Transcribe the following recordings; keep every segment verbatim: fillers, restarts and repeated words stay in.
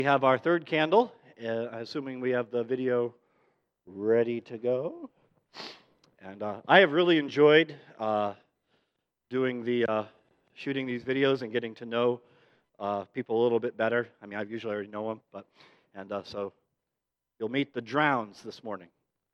We have our third candle, uh, assuming we have the video ready to go. And uh, I have really enjoyed uh, doing the uh, shooting these videos and getting to know uh, people a little bit better. I mean, I usually already know them, but and uh, so you'll meet the Drowns this morning.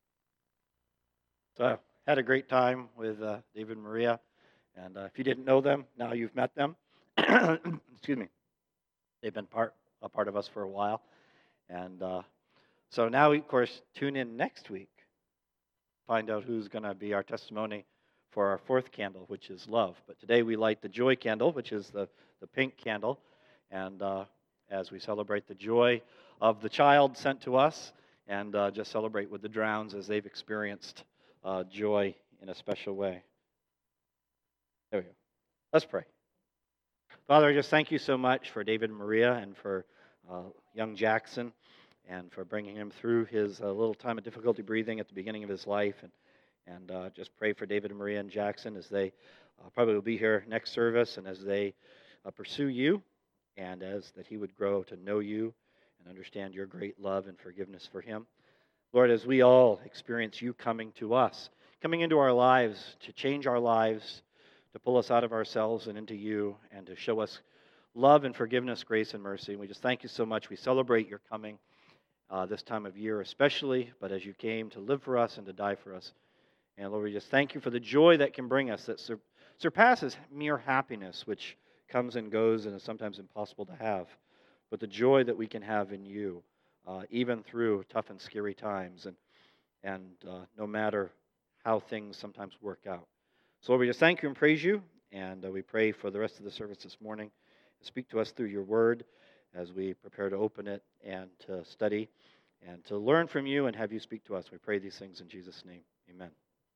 So I had a great time with uh, David and Maria, and uh, if you didn't know them, now you've met them. Excuse me. They've been part a part of us for a while. And uh, so now, of course, tune in next week. Find out who's going to be our testimony for our fourth candle, which is love. But today we light the joy candle, which is the, the pink candle. And uh, as we celebrate the joy of the child sent to us, and uh, just celebrate with the Drowns as they've experienced uh, joy in a special way. There we go. Let's pray. Father, I just thank you so much for David and Maria and for uh, young Jackson and for bringing him through his uh, little time of difficulty breathing at the beginning of his life. And, and uh, just pray for David and Maria and Jackson as they uh, probably will be here next service and as they uh, pursue you and as that he would grow to know you and understand your great love and forgiveness for him. Lord, as we all experience you coming to us, coming into our lives to change our lives, to pull us out of ourselves and into you, and to show us love and forgiveness, grace and mercy. And we just thank you so much. We celebrate your coming uh, this time of year especially, but as you came to live for us and to die for us. And Lord, we just thank you for the joy that can bring us, that sur- surpasses mere happiness, which comes and goes and is sometimes impossible to have. But the joy that we can have in you, uh, even through tough and scary times, and, and uh, no matter how things sometimes work out. So Lord, we just thank you and praise you, and uh, we pray for the rest of the service this morning. Speak to us through your word as we prepare to open it and to study and to learn from you and have you speak to us. We pray these things in Jesus' name. Amen.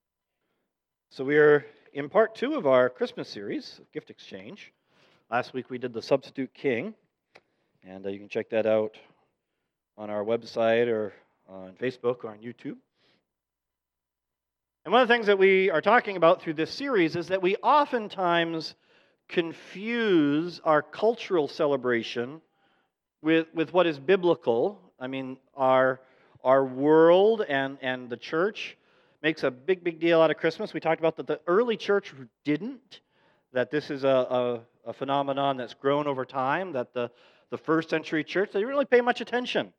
So we are in part two of our Christmas series, Gift Exchange. Last week we did the Substitute King, and uh, you can check that out on our website or on Facebook or on YouTube. And one of the things that we are talking about through this series is that we oftentimes confuse our cultural celebration with, with what is biblical. I mean, our, our world and, and the church makes a big, big deal out of Christmas. We talked about that the early church didn't, that this is a, a, a phenomenon that's grown over time, that the, the first century church, they didn't really pay much attention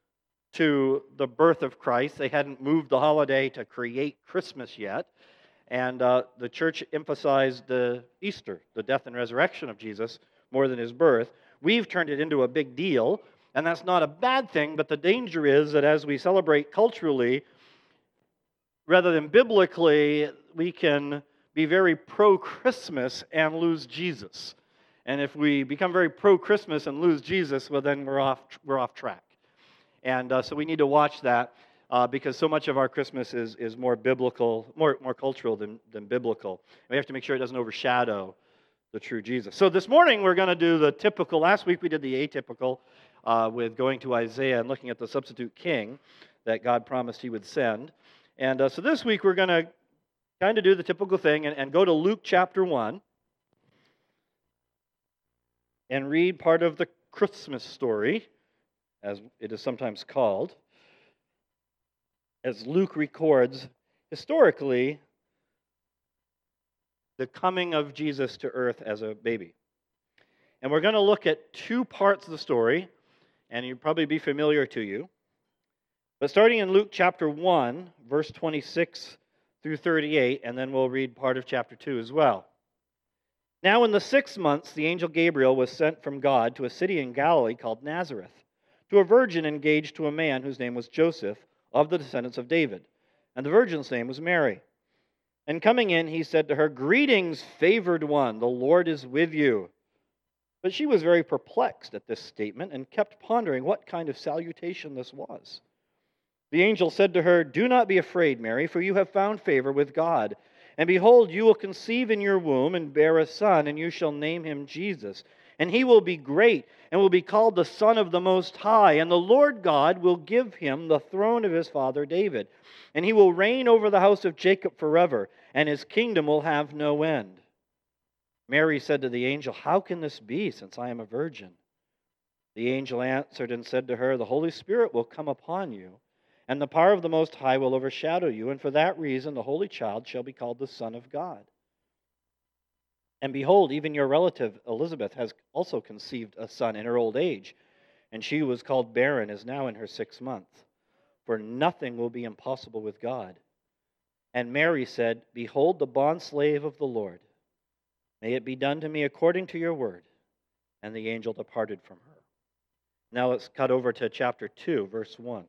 to the birth of Christ. They hadn't moved the holiday to create Christmas yet. And uh, the church emphasized the Easter, the death and resurrection of Jesus, more than his birth. We've turned it into a big deal, and that's not a bad thing, but the danger is that as we celebrate culturally, rather than biblically, we can be very pro-Christmas and lose Jesus. And if we become very pro-Christmas and lose Jesus, well, then we're off, we're off track. And uh, so we need to watch that uh, because so much of our Christmas is, is more biblical, more, more cultural than, than biblical. And we have to make sure it doesn't overshadow the true Jesus. So this morning we're going to do the typical. Last week we did the atypical uh, with going to Isaiah and looking at the substitute king that God promised he would send. And uh, so this week we're going to kind of do the typical thing and, and go to Luke chapter one and read part of the Christmas story, as it is sometimes called, as Luke records historically the coming of Jesus to earth as a baby. And we're going to look at two parts of the story, and you'll probably be familiar to you. But starting in Luke chapter one, verse twenty-six through thirty-eight, and then we'll read part of chapter two as well. Now in the sixth month, the angel Gabriel was sent from God to a city in Galilee called Nazareth, to a virgin engaged to a man whose name was Joseph, of the descendants of David. And the virgin's name was Mary. And coming in, he said to her, "Greetings, favored one, the Lord is with you." But she was very perplexed at this statement and kept pondering what kind of salutation this was. The angel said to her, "Do not be afraid, Mary, for you have found favor with God. And behold, you will conceive in your womb and bear a son, and you shall name him Jesus. And he will be great, and will be called the Son of the Most High. And the Lord God will give him the throne of his father David. And he will reign over the house of Jacob forever, and his kingdom will have no end." Mary said to the angel, "How can this be, since I am a virgin?" The angel answered and said to her, The Holy Spirit will come upon you, and the power of the Most High will overshadow you, and for that reason the Holy Child shall be called the Son of God. And behold, even your relative Elizabeth has also conceived a son in her old age, and she who was called barren is now in her sixth month. For nothing will be impossible with God. And Mary said, Behold, the bondslave of the Lord. May it be done to me according to your word. And the angel departed from her. Now let's cut over to chapter two, verse one.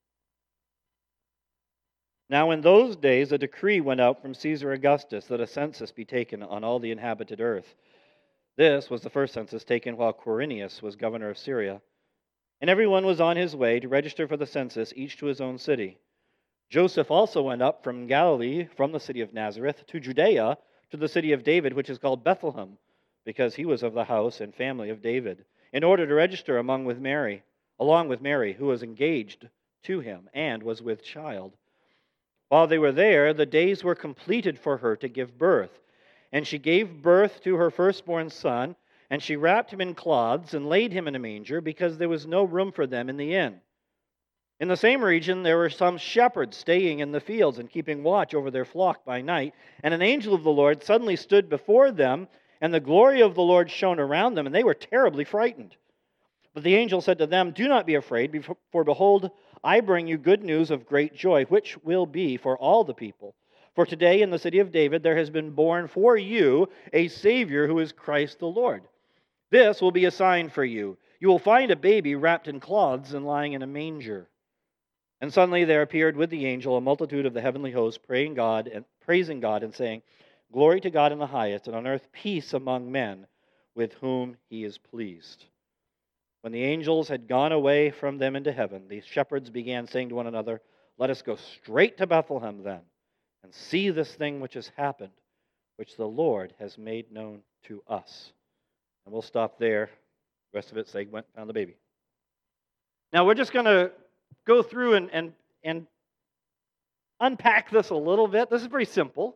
Now in those days a decree went out from Caesar Augustus that a census be taken on all the inhabited earth. This was the first census taken while Quirinius was governor of Syria. And everyone was on his way to register for the census, each to his own city. Joseph also went up from Galilee, from the city of Nazareth, to Judea, to the city of David, which is called Bethlehem, because he was of the house and family of David, in order to register among with Mary, along with Mary, who was engaged to him and was with child. While they were there, the days were completed for her to give birth. And she gave birth to her firstborn son, and she wrapped him in cloths and laid him in a manger, because there was no room for them in the inn. In the same region there were some shepherds staying in the fields and keeping watch over their flock by night. And an angel of the Lord suddenly stood before them, and the glory of the Lord shone around them, and they were terribly frightened. But the angel said to them, Do not be afraid, for behold, I bring you good news of great joy, which will be for all the people. For today in the city of David there has been born for you a Savior who is Christ the Lord. This will be a sign for you. You will find a baby wrapped in cloths and lying in a manger. And suddenly there appeared with the angel a multitude of the heavenly hosts, praying God and praising God and saying, Glory to God in the highest, and on earth peace among men with whom he is pleased. When the angels had gone away from them into heaven, the shepherds began saying to one another, Let us go straight to Bethlehem then, and see this thing which has happened, which the Lord has made known to us. And we'll stop there. The rest of it say, went found the baby. Now we're just going to go through and, and, and unpack this a little bit. This is pretty simple.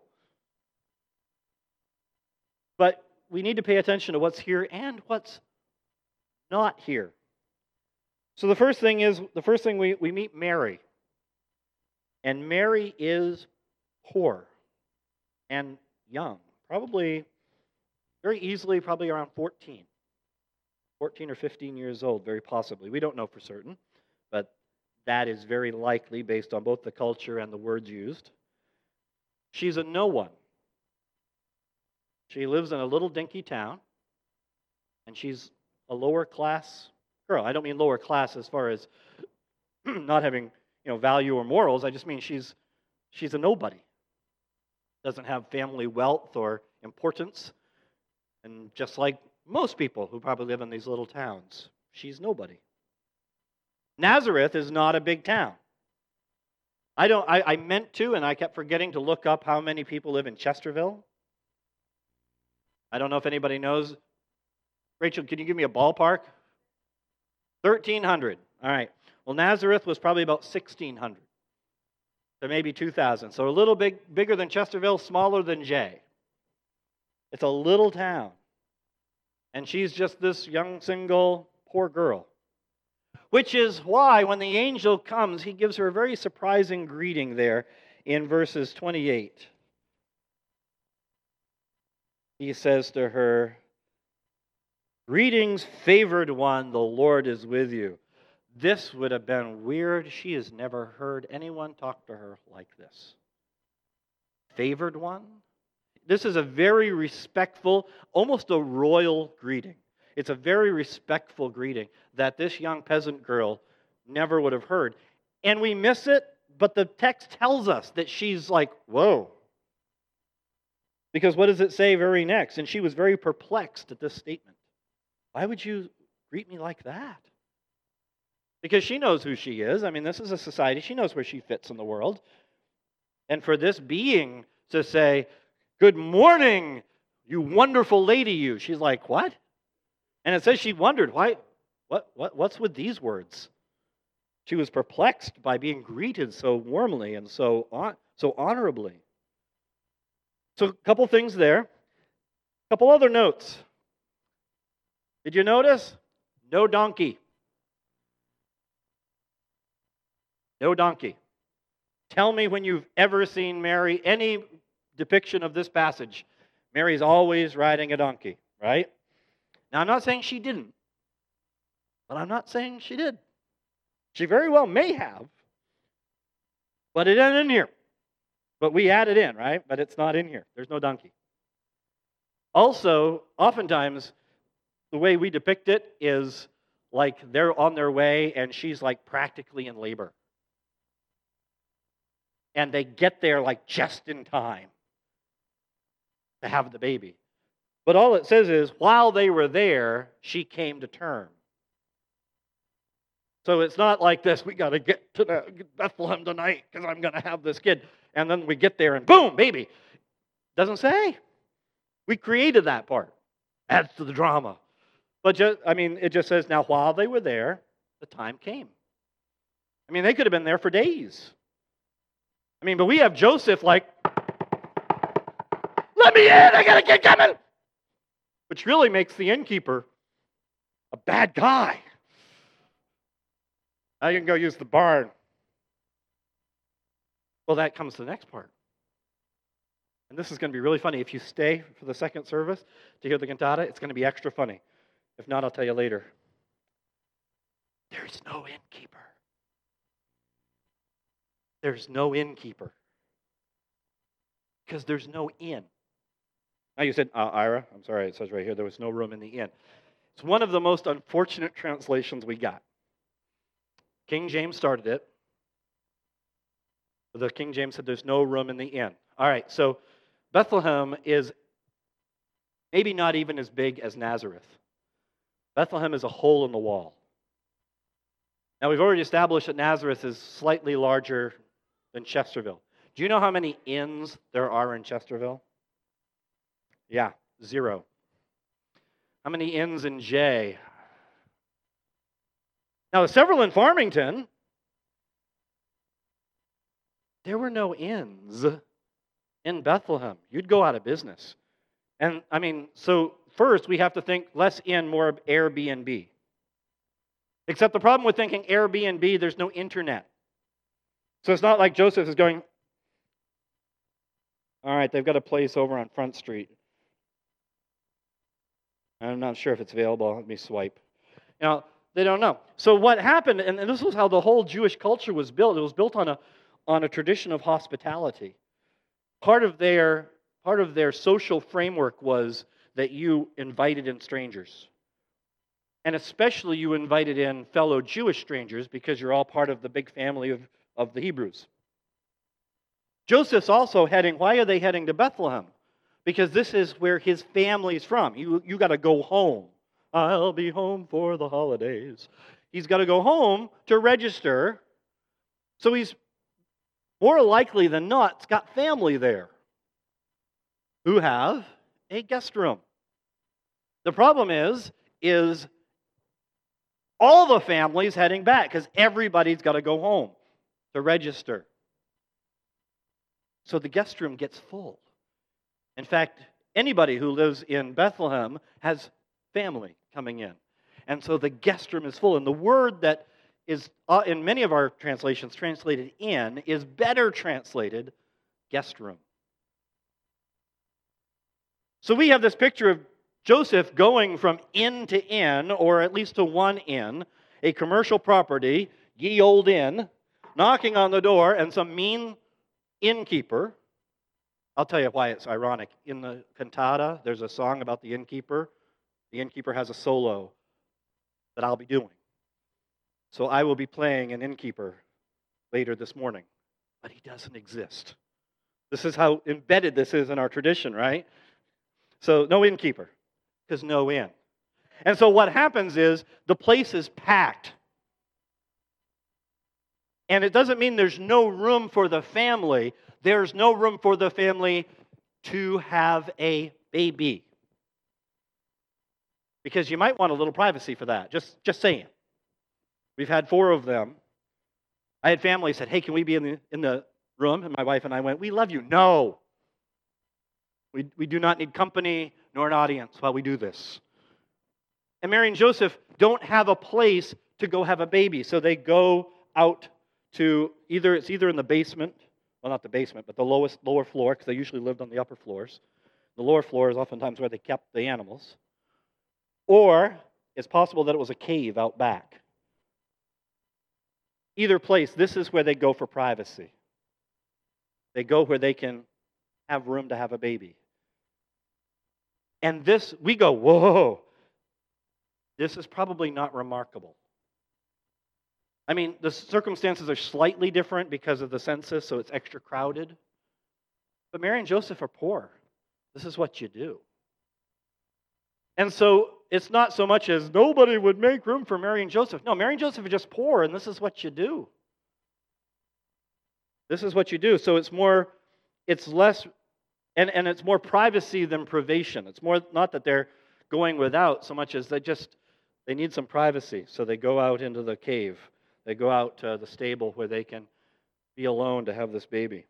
But we need to pay attention to what's here and what's not here. So the first thing is, the first thing we, we meet Mary. And Mary is poor and young. Probably, very easily, probably around fourteen. fourteen or fifteen years old, very possibly. We don't know for certain, but that is very likely based on both the culture and the words used. She's a no one. She lives in a little dinky town, and she's a lower class girl. I don't mean lower class as far as not having, you know, value or morals. I just mean she's she's a nobody. Doesn't have family wealth or importance. And just like most people who probably live in these little towns, she's nobody. Nazareth is not a big town. I don't. I, I meant to, and I kept forgetting to look up how many people live in Chesterville. I don't know if anybody knows. Rachel, can you give me a ballpark? thirteen hundred. All right. Well, Nazareth was probably about sixteen hundred. So maybe two thousand. So a little big, bigger than Chesterville, smaller than Jay. It's a little town. And she's just this young, single, poor girl. Which is why when the angel comes, he gives her a very surprising greeting there in verses twenty-eight. He says to her, Greetings, favored one, the Lord is with you. This would have been weird. She has never heard anyone talk to her like this. Favored one? This is a very respectful, almost a royal greeting. It's a very respectful greeting that this young peasant girl never would have heard. And we miss it, but the text tells us that she's like, whoa. Because what does it say very next? And she was very perplexed at this statement. Why would you greet me like that? Because she knows who she is. I mean, this is a society. She knows where she fits in the world. And for this being to say, Good morning, you wonderful lady, you. She's like, what? And it says she wondered, why, what, what, what's with these words? She was perplexed by being greeted so warmly and so, so honorably. So a couple things there. A couple other notes. Did you notice? No donkey. No donkey. Tell me when you've ever seen Mary, any depiction of this passage. Mary's always riding a donkey, right? Now, I'm not saying she didn't, but I'm not saying she did. She very well may have, but it isn't in here. But we add it in, right? But it's not in here. There's no donkey. Also, oftentimes, the way we depict it is like they're on their way and she's like practically in labor. And they get there like just in time to have the baby. But all it says is, while they were there, she came to term. So it's not like this, we got to get to Bethlehem tonight because I'm going to have this kid. And then we get there and boom, baby. Doesn't say. We created that part. Adds to the drama. But just, I mean, it just says, now while they were there, the time came. I mean, they could have been there for days. I mean, but we have Joseph like, let me in, I got a kid coming. Which really makes the innkeeper a bad guy. Now you can go use the barn. Well, that comes to the next part. And this is going to be really funny. If you stay for the second service to hear the cantata, it's going to be extra funny. If not, I'll tell you later. There's no innkeeper. There's no innkeeper. Because there's no inn. Now you said, uh, Ira, I'm sorry, it says right here, there was no room in the inn. It's one of the most unfortunate translations we got. King James started it. The King James said there's no room in the inn. All right, so Bethlehem is maybe not even as big as Nazareth. Bethlehem is a hole in the wall. Now, we've already established that Nazareth is slightly larger than Chesterville. Do you know how many inns there are in Chesterville? Yeah, zero. How many inns in Jay? Now, several in Farmington. There were no inns in Bethlehem. You'd go out of business. And, I mean, so first we have to think less inn, more Airbnb. Except the problem with thinking Airbnb, there's no internet. So it's not like Joseph is going, all right, they've got a place over on Front Street. I'm not sure if it's available. Let me swipe. You know, they don't know. So what happened, and this was how the whole Jewish culture was built. It was built on a on a tradition of hospitality. Part of their part of their social framework was that you invited in strangers. And especially you invited in fellow Jewish strangers because you're all part of the big family of, of the Hebrews. Joseph's also heading, why are they heading to Bethlehem? Because this is where his family's from. You, you got to go home. I'll be home for the holidays. He's got to go home to register. So he's more likely than not got family there who have a guest room. The problem is, is all the families heading back because everybody's got to go home to register. So the guest room gets full. In fact, anybody who lives in Bethlehem has family coming in. And so the guest room is full. And the word that is, uh, in many of our translations, translated in, is better translated guest room. So we have this picture of Joseph going from inn to inn, or at least to one inn, a commercial property, ye old inn, knocking on the door, and some mean innkeeper. I'll tell you why it's ironic. In the cantata, there's a song about the innkeeper. The innkeeper has a solo that I'll be doing. So I will be playing an innkeeper later this morning. But he doesn't exist. This is how embedded this is in our tradition, right? So no innkeeper, because no inn. And so what happens is the place is packed. And it doesn't mean there's no room for the family. There's no room for the family to have a baby. Because you might want a little privacy for that. Just, just saying. We've had four of them. I had family said, hey, can we be in the, in the room? And my wife and I went, we love you. No. We, we do not need company nor an audience while we do this. And Mary and Joseph don't have a place to go have a baby. So they go out to either, it's either in the basement, well, not the basement, but the lowest, lower floor, because they usually lived on the upper floors. The lower floor is oftentimes where they kept the animals. Or it's possible that it was a cave out back. Either place, this is where they go for privacy. They go where they can have room to have a baby. And this, we go, whoa, this is probably not remarkable. I mean, the circumstances are slightly different because of the census, so it's extra crowded. But Mary and Joseph are poor. This is what you do. And so it's not so much as nobody would make room for Mary and Joseph. No, Mary and Joseph are just poor, and this is what you do. This is what you do. So it's more, it's less, and, and it's more privacy than privation. It's more not that they're going without so much as they just, they need some privacy. So they go out into the cave. They go out to the stable where they can be alone to have this baby.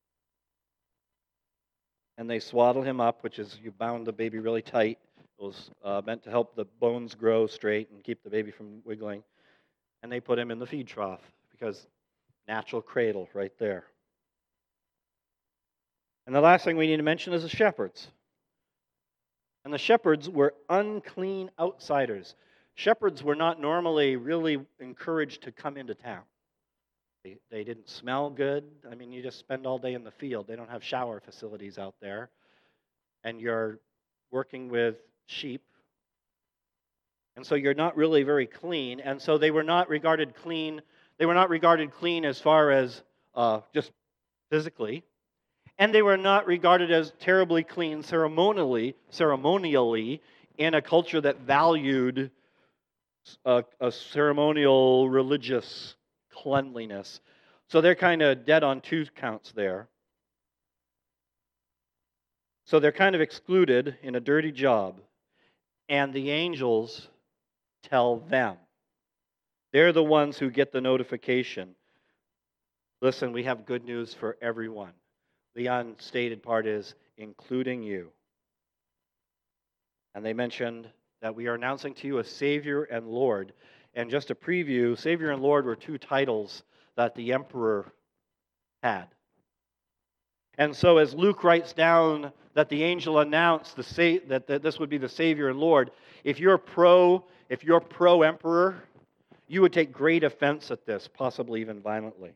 And they swaddle him up, which is you bound the baby really tight. It was uh, meant to help the bones grow straight and keep the baby from wiggling. And they put him in the feed trough because natural cradle right there. And the last thing we need to mention is the shepherds. And the shepherds were unclean outsiders. Shepherds were not normally really encouraged to come into town. They, they didn't smell good. I mean, you just spend all day in the field. They don't have shower facilities out there. And you're working with sheep. And so you're not really very clean. And so they were not regarded clean. They were not regarded clean as far as uh, just physically. And they were not regarded as terribly clean ceremonially, ceremonially in a culture that valued a, a ceremonial religious cleanliness. So they're kind of dead on two counts there. So they're kind of excluded in a dirty job. And the angels tell them. They're the ones who get the notification. Listen, we have good news for everyone. The unstated part is, including you. And they mentioned that we are announcing to you a Savior and Lord. And just a preview, Savior and Lord were two titles that the emperor had. And so as Luke writes down that the angel announced the sa- that, that this would be the Savior and Lord, if you're pro, if you're pro-emperor, you would take great offense at this, possibly even violently.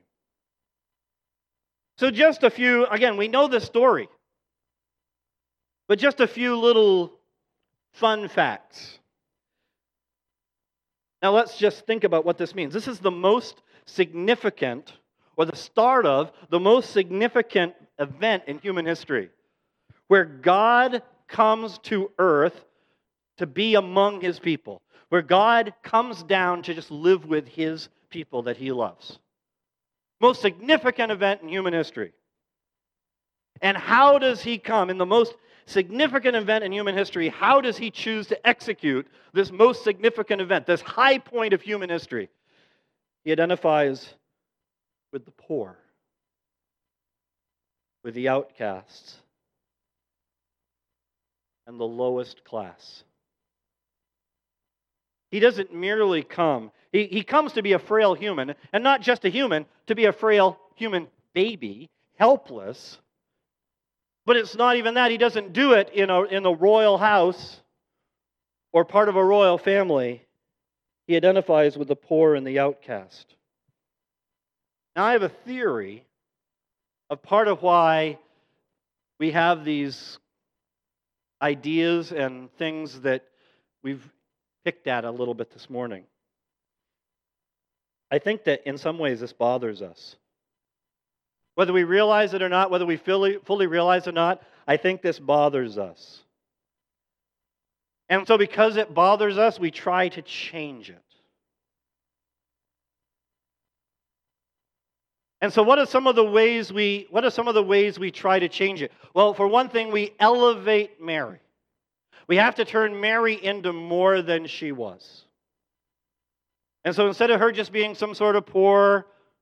So just a few, again, we know the story, but just a few little fun facts. Now let's just think about what this means. This is the most significant, or the start of, the most significant event in human history, where God comes to earth to be among His people, where God comes down to just live with His people that He loves. Most significant event in human history. And how does He come? In the most significant event in human history, how does He choose to execute this most significant event, this high point of human history? He identifies with the poor, with the outcasts, and the lowest class. He doesn't merely come. He, he comes to be a frail human, and not just a human, to be a frail human baby, helpless. But it's not even that. He doesn't do it in a, in a royal house or part of a royal family. He identifies with the poor and the outcast. Now, I have a theory of part of why we have these ideas and things that we've picked at a little bit this morning. I think that in some ways this bothers us. Whether we realize it or not, whether we fully, fully realize it or not, I think this bothers us. And so because it bothers us, we try to change it. And so what are some of the ways we what are some of the ways we try to change it? Well, for one thing, we elevate Mary. We have to turn Mary into more than she was. And so instead of her just being some sort of poor,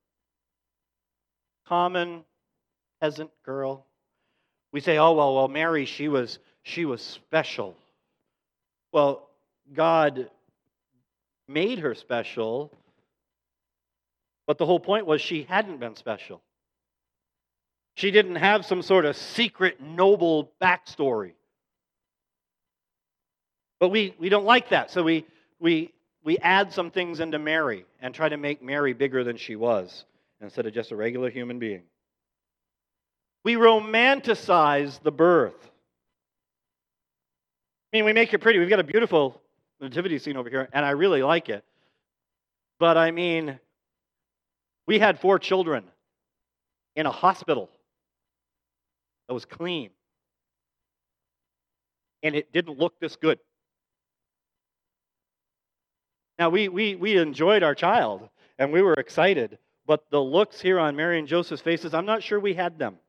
common peasant girl, we say, oh, well, well, Mary, she was, she was special. Well, God made her special But the whole point was she hadn't been special. She didn't have some sort of secret, noble backstory. But we, we don't like that, so we, we, we add some things into Mary and try to make Mary bigger than she was instead of just a regular human being. We romanticize the birth. I mean, we make it pretty. We've got a beautiful nativity scene over here, and I really like it. But I mean, we had four children in a hospital that was clean. And it didn't look this good. Now, we, we, we enjoyed our child, and we were excited. But the looks here on Mary and Joseph's faces, I'm not sure we had them.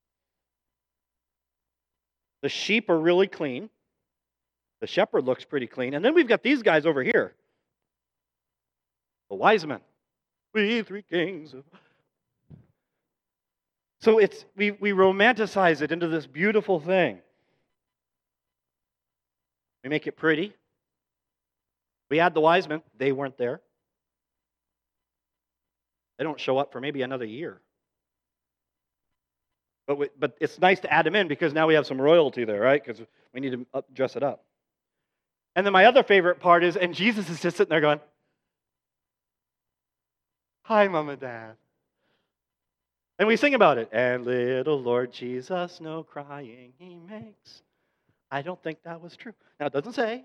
The sheep are really clean. The shepherd looks pretty clean. And then we've got these guys over here. The wise men. We three kings. So it's we, we romanticize it into this beautiful thing. We make it pretty. We add the wise men. They weren't there. They don't show up for maybe another year. But we, but it's nice to add them in because now we have some royalty there, right? Because we need to up, dress it up. And then my other favorite part is, and Jesus is just sitting there going, "Hi, Mom and Dad." And we sing about it. And little Lord Jesus, no crying he makes. I don't think that was true. Now, it doesn't say.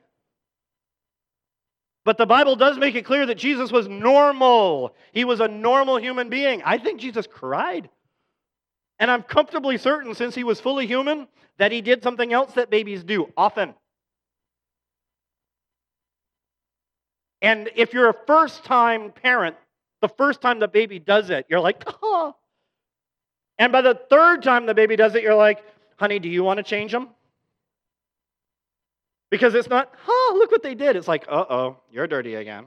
But the Bible does make it clear that Jesus was normal. He was a normal human being. I think Jesus cried. And I'm comfortably certain, since he was fully human, that he did something else that babies do often. And if you're a first-time parent, the first time the baby does it, you're like, oh. And by the third time the baby does it, you're like, honey, do you want to change them? Because it's not, oh, look what they did. It's like, uh-oh, you're dirty again.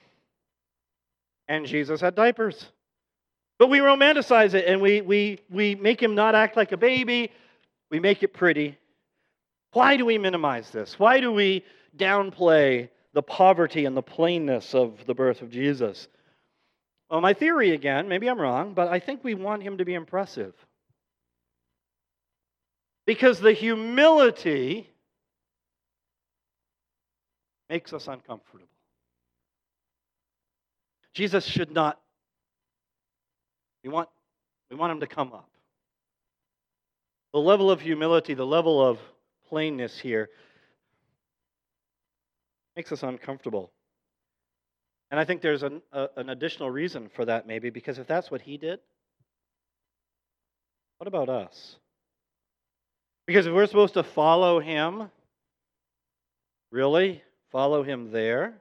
And Jesus had diapers. But we romanticize it, and we, we, we make him not act like a baby. We make it pretty. Why do we minimize this? Why do we downplay the poverty and the plainness of the birth of Jesus? Well, my theory again, maybe I'm wrong, but I think we want him to be impressive. Because the humility makes us uncomfortable. Jesus should not. We want, we want him to come up. The level of humility, the level of plainness here makes us uncomfortable. And I think there's an, a, an additional reason for that maybe, because if that's what he did, what about us? Because if we're supposed to follow him, really, follow him there?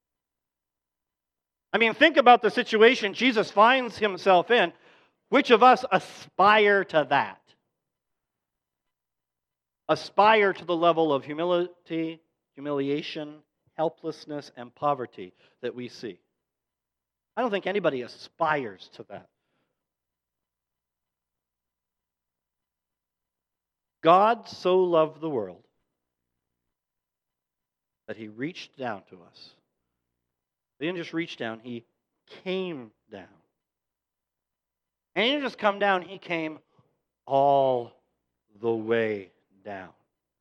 I mean, think about the situation Jesus finds himself in. Which of us aspire to that? Aspire to the level of humility, humiliation, helplessness, and poverty that we see. I don't think anybody aspires to that. God so loved the world that he reached down to us. He didn't just reach down, he came down. And he didn't just come down, he came all the way down.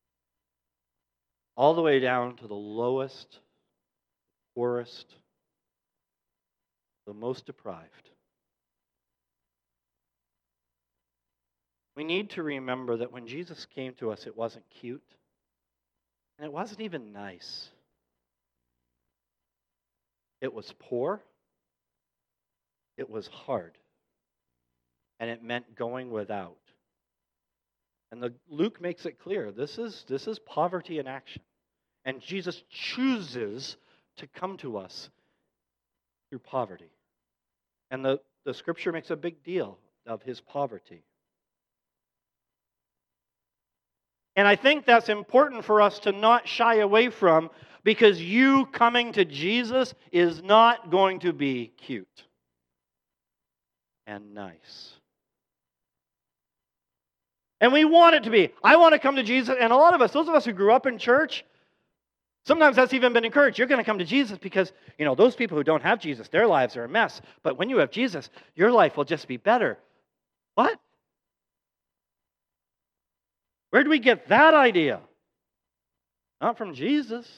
All the way down to the lowest, poorest, the most deprived. We need to remember that when Jesus came to us, it wasn't cute, and it wasn't even nice. It was poor, it was hard, and it meant going without. And the, Luke makes it clear, this is, this is poverty in action. And Jesus chooses to come to us through poverty. And the, the scripture makes a big deal of his poverty. And I think that's important for us to not shy away from, because you coming to Jesus is not going to be cute and nice. And we want it to be. I want to come to Jesus, and a lot of us, those of us who grew up in church, Sometimes that's even been encouraged. You're going to come to Jesus because, you know, those people who don't have Jesus, their lives are a mess. But when you have Jesus, your life will just be better. What? Where did we get that idea? Not from Jesus.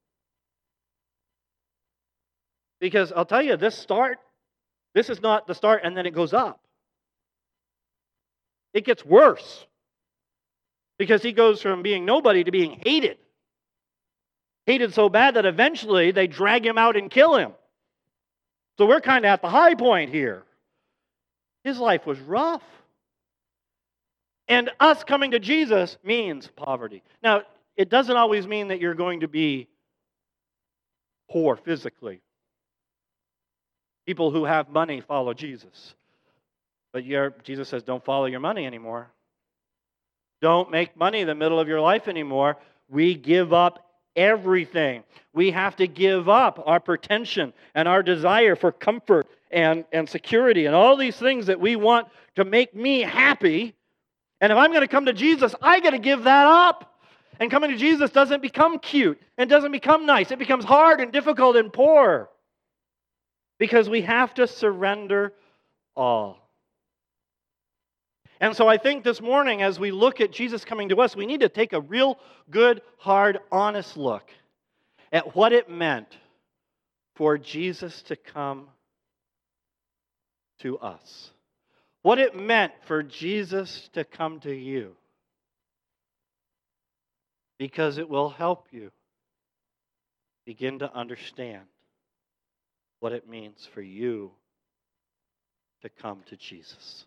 Because I'll tell you, this start, this is not the start and then it goes up. It gets worse. Because he goes from being nobody to being hated. Hated so bad that eventually they drag him out and kill him. So we're kind of at the high point here. His life was rough. And us coming to Jesus means poverty. Now, it doesn't always mean that you're going to be poor physically. People who have money follow Jesus. But you're, Jesus says, don't follow your money anymore. Don't make money in the middle of your life anymore. We give up everything. We have to give up our pretension and our desire for comfort and, and security and all these things that we want to make me happy. And if I'm going to come to Jesus, I got to give that up. And coming to Jesus doesn't become cute and doesn't become nice. It becomes hard and difficult and poor. Because we have to surrender all. And so I think this morning, as we look at Jesus coming to us, we need to take a real good, hard, honest look at what it meant for Jesus to come to us. What it meant for Jesus to come to you. Because it will help you begin to understand what it means for you to come to Jesus.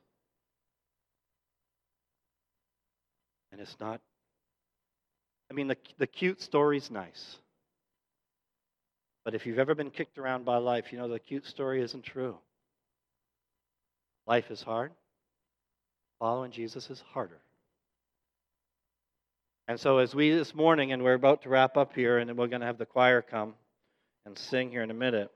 And it's not, I mean, the, the cute story's nice. But if you've ever been kicked around by life, you know the cute story isn't true. Life is hard. Following Jesus is harder. And so as we this morning, and we're about to wrap up here, and then we're going to have the choir come and sing here in a minute.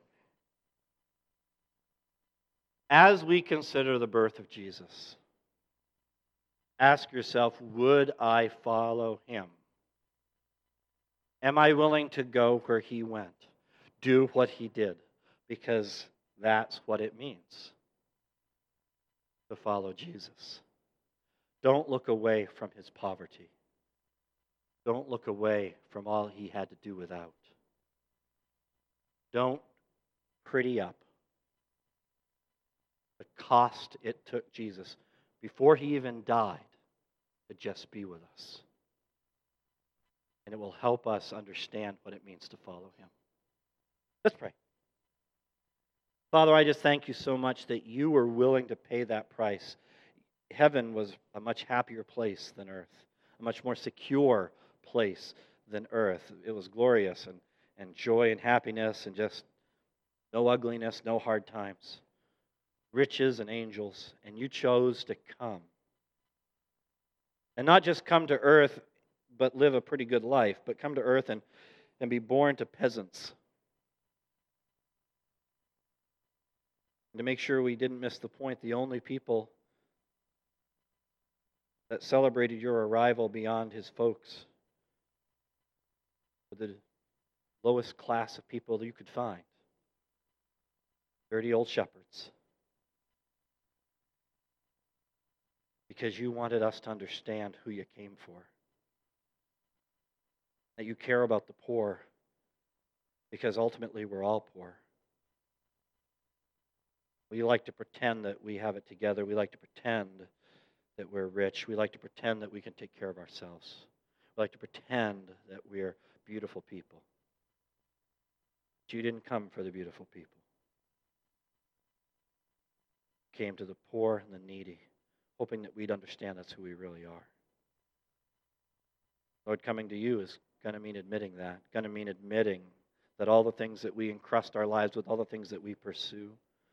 As we consider the birth of Jesus, ask yourself, would I follow him? Am I willing to go where he went? Do what he did? Because that's what it means to follow Jesus. Don't look away from his poverty. Don't look away from all he had to do without. Don't pretty up the cost it took Jesus before he even died to just be with us. And it will help us understand what it means to follow him. Let's pray. Father, I just thank you so much that you were willing to pay that price. Heaven was a much happier place than earth, a much more secure place than earth. It was glorious and, and joy and happiness and just no ugliness, no hard times. Riches and angels, and you chose to come. And not just come to earth, but live a pretty good life, but come to earth and, and be born to peasants. And to make sure we didn't miss the point, the only people that celebrated your arrival beyond his folks were the lowest class of people that you could find. Dirty old shepherds. Because you wanted us to understand who you came for. That you care about the poor, because ultimately we're all poor. We like to pretend that we have it together. We like to pretend that we're rich. We like to pretend that we can take care of ourselves. We like to pretend that we're beautiful people. But you didn't come for the beautiful people. You came to the poor and the needy, hoping that we'd understand that's who we really are. Lord, coming to you is going to mean admitting that. Going to mean admitting that all the things that we encrust our lives with, all the things that we pursue,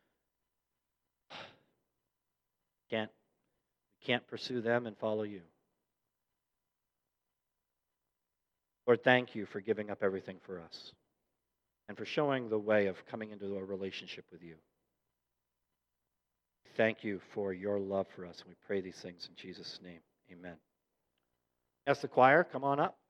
can't, can't pursue them and follow you. Lord, thank you for giving up everything for us and for showing the way of coming into a relationship with you. Thank you for your love for us. And we pray these things in Jesus' name. Amen. Ask the choir, come on up.